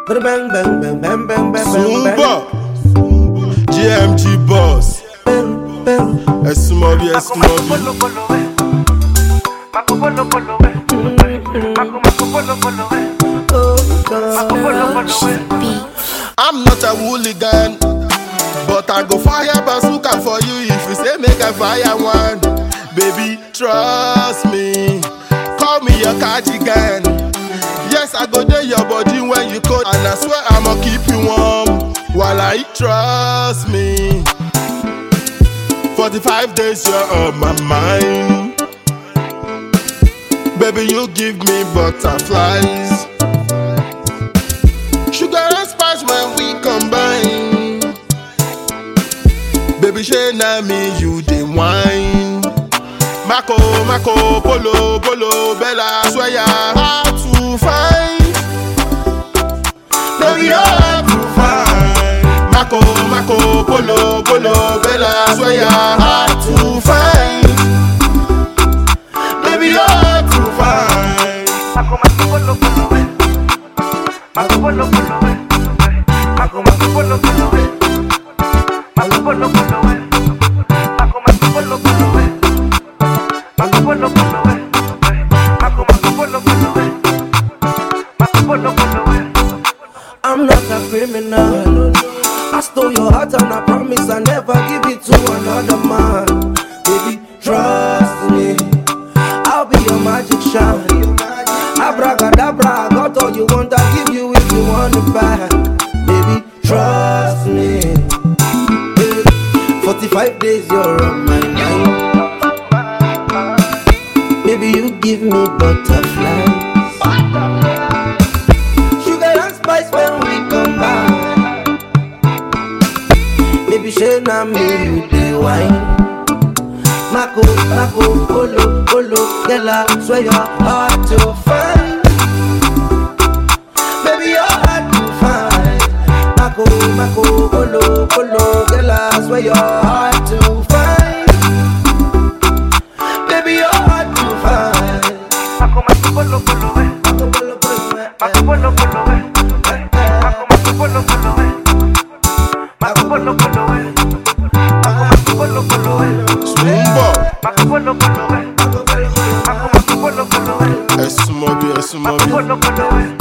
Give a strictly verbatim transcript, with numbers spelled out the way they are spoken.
Bang bang bang bang bang bang Zumba G M G boss Esmobi Esmobi I'm not a hooligan, but I go fire bazooka for you if you say make I fire one. Baby, trust me, call me your cardigan. Yes, I go there your body when you cold, and I swear I'ma keep you warm while I trust me. forty-five days you're on my mind. Baby, you give me butterflies. Sugar and spice when we combine. Baby, she na me, you the wine. Mako, Mako, Polo, Polo, Bella, swear ya hard to find. Baby, you're hard to find. Mako, Mako, Polo, Polo, Bella, swear ya hard to find. Baby, you're hard to find. Mako, Mako, Polo, Polo, Mako, Polo, Polo, Mako, Mako, Polo, Polo, Mako, Polo, Polo, Mako, Mako, Polo, Polo. I'm not a criminal. I stole your heart and I promise I never give it to another man. Baby, trust me, I'll be your magic shine. Abracadabra, I got all you want, I'll give you if you want it back. Baby, trust me. forty-five days you're on my mind. Baby, you give me butterflies. Sugar and spice when we combine. Baby, she na me, you the wine. Mako, Mako, Polo, Polo, girl, I swear you're hard to find. Baby, you're hard to find. Mako, Mako, Polo, Polo, girl, I swear you're hard to find. Baby, you're hard to find. Mako, Mako, Polo, Polo, Mako, Polo, Polo, Mako, Polo, Polo, Mako, Mako, Polo, Polo, Mako, Polo, Polo, Mako, Polo, Polo, Zumba Mako, Polo, Polo, Mako, Mako, Polo, Polo, Esmobi Esmobi Mako, Polo, Polo.